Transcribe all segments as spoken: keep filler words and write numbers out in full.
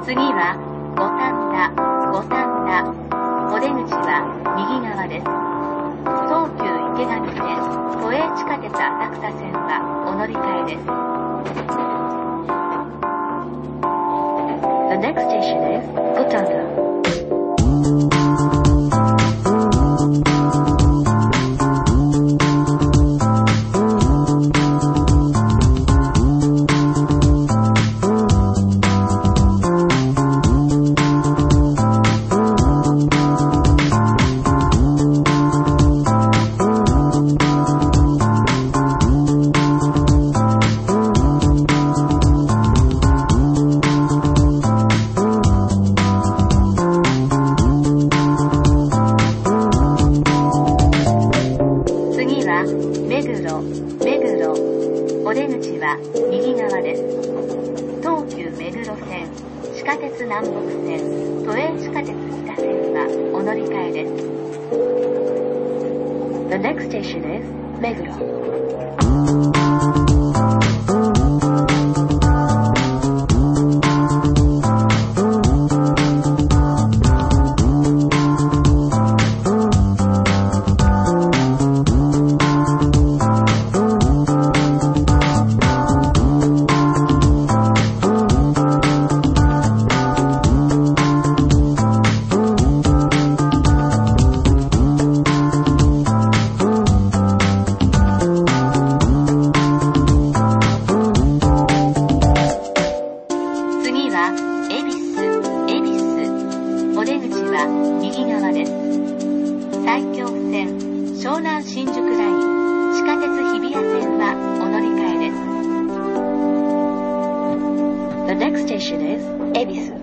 次は五反田、五反田。お出口は右側です。東急池上線、都営地下鉄浅草線はお乗り換えです。The next station is 五反田。目黒、目黒。お出口は右側です。東急目黒線、地下鉄南北線、都営地下鉄北線はお乗り換えです。The next station is 目黒。お出口は右側です。埼京線、湘南新宿ライン、地下鉄日比谷線はお乗り換えです。The next station is 恵比寿。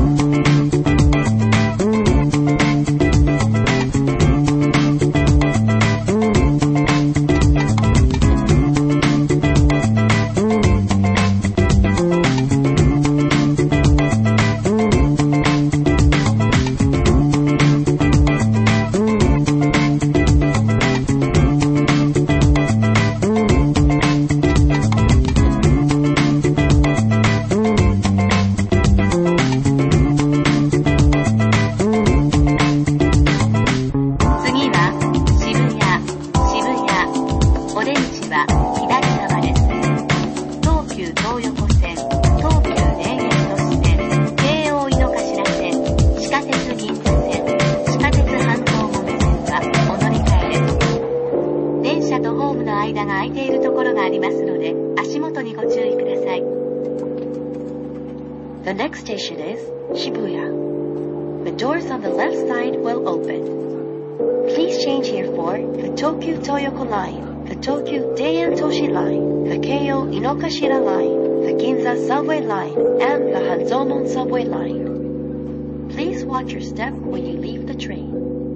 間が空いているところがありますので、足元にご注意ください。The next station is Shibuya. The doors on the left side will open. Please change here for the Tokyu Toyoko Line, the Tokyu Deian Toshi Line, the Keio Inokashira Line, the Ginza Subway Line, and the Hanzonon Subway Line. Please watch your step when you leave the train.